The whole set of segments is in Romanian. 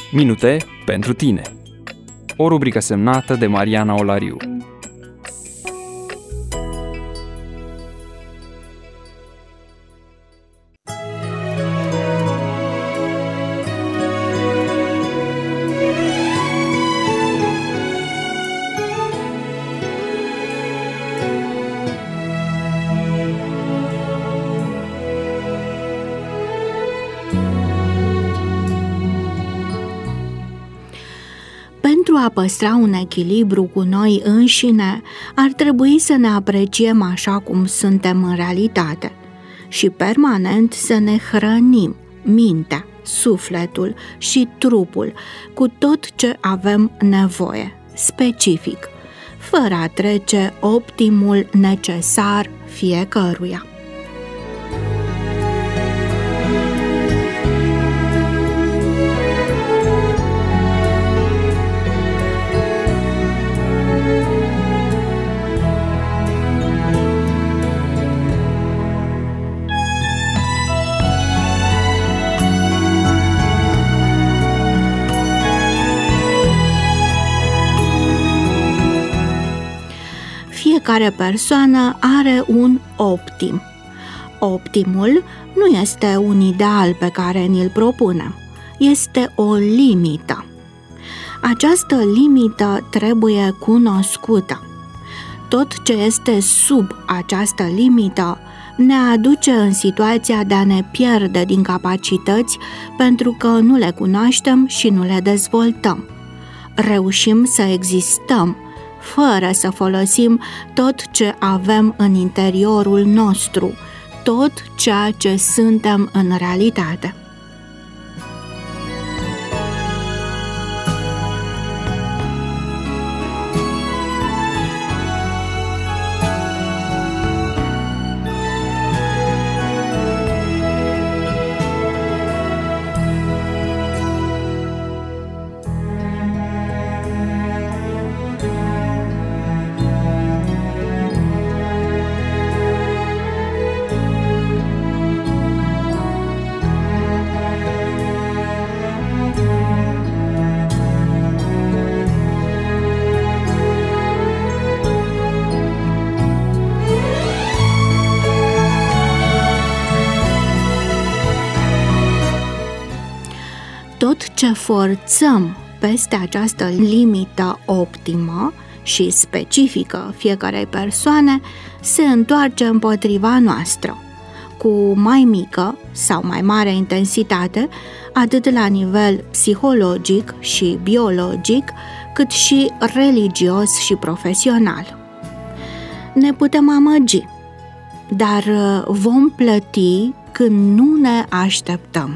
Minute pentru tine. O rubrică semnată de Mariana Olariu. Pentru a păstra un echilibru cu noi înșine, ar trebui să ne apreciem așa cum suntem în realitate și permanent să ne hrănim mintea, sufletul și trupul cu tot ce avem nevoie, specific, fără a trece optimul necesar fiecăruia. Fiecare persoană are un optim. Optimul nu este un ideal pe care ni-l propunem, este o limită. Această limită trebuie cunoscută. Tot ce este sub această limită ne aduce în situația de a ne pierde din capacități pentru că nu le cunoaștem și nu le dezvoltăm. Reușim să existăm fără să folosim tot ce avem în interiorul nostru, tot ceea ce suntem în realitate. Tot ce forțăm peste această limită optimă și specifică fiecarei persoane se întoarce împotriva noastră, cu mai mică sau mai mare intensitate, atât la nivel psihologic și biologic, cât și religios și profesional. Ne putem amăgi, dar vom plăti când nu ne așteptăm.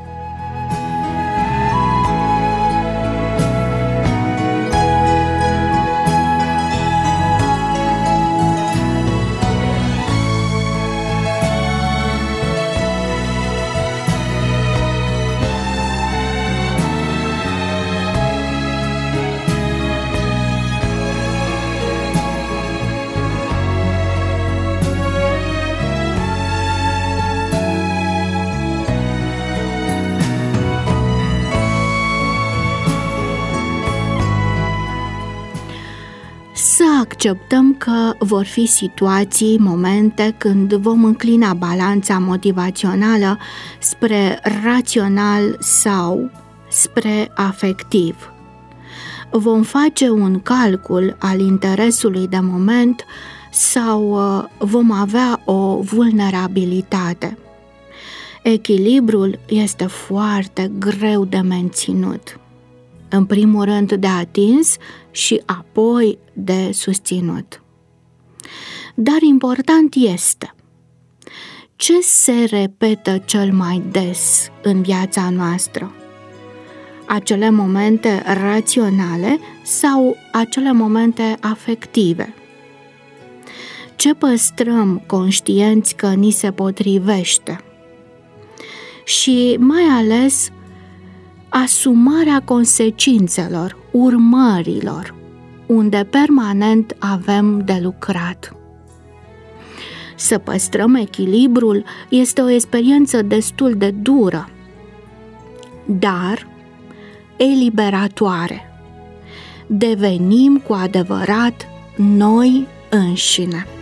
Să acceptăm că vor fi situații, momente când vom înclina balanța motivațională spre rațional sau spre afectiv. Vom face un calcul al interesului de moment sau vom avea o vulnerabilitate. Echilibrul este foarte greu de menținut. În primul rând de atins și apoi de susținut. Dar important este: ce se repetă cel mai des în viața noastră? Acele momente raționale sau acele momente afective? Ce păstrăm conștienți că ni se potrivește? Și mai ales asumarea consecințelor, urmărilor, unde permanent avem de lucrat. Să păstrăm echilibrul este o experiență destul de dură, dar eliberatoare. Devenim cu adevărat noi înșine.